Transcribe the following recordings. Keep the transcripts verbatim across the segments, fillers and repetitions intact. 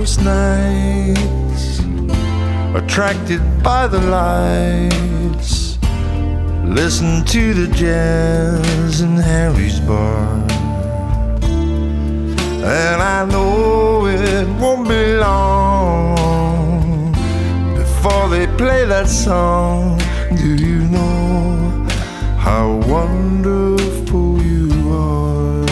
most nights, attracted by the lights, listen to the jazz in Harry's bar. And I know it won't be long before they play that song. Do you know how wonderful you are?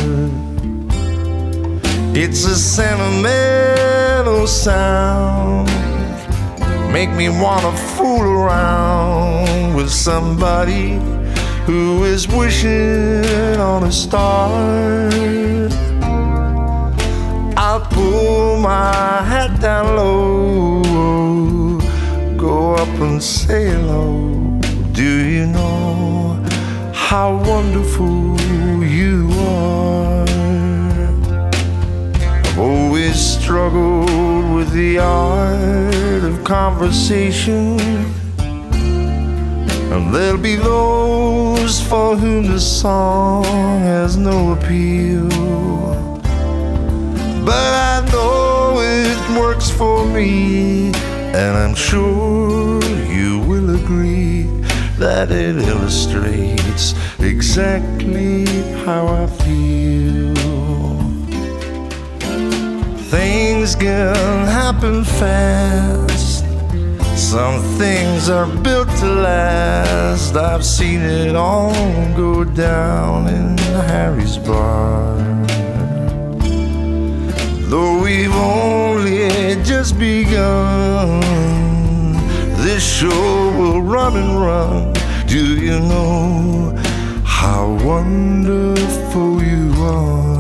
It's a sentimental sound, make me wanna fool around with somebody who is wishing on a star. I'll pull my hat down low, go up and say hello. Do you know how wonderful you are? I've always struggled with the art of conversation, and there'll be those for whom the song has no appeal. But I know it works for me, and I'm sure you will agree that it illustrates exactly how I feel. Things can happen fast, some things are built to last. I've seen it all go down in Harry's bar. Though we've only just begun, this show will run and run. Do you know how wonderful you are?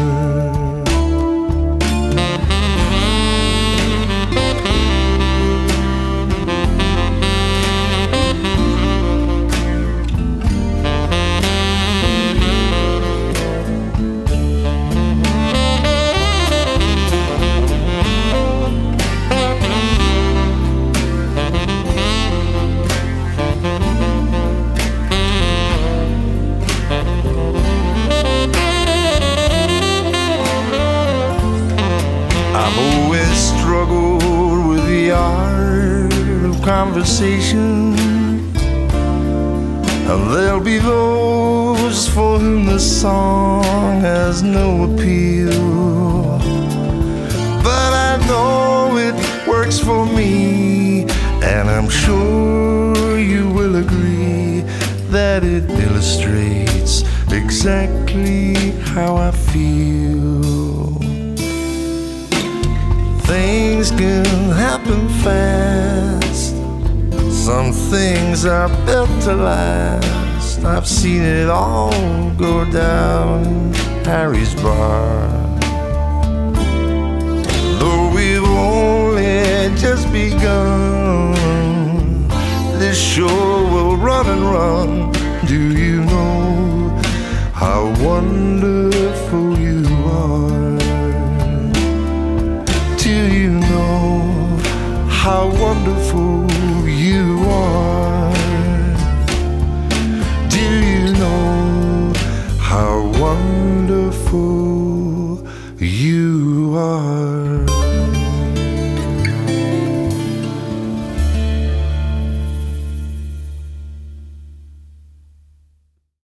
I've always struggled with the art of conversation, and there'll be those for whom the song has no appeal. But I know it works for me, and I'm sure you will agree that it illustrates exactly how I feel. Things can happen fast, some things are built to last. I've seen it all go down in Harry's bar. Though we've only just begun, this show will run and run. Do you know how wonderful you are? Do you know how wonderful you are? Do you know how wonderful you are?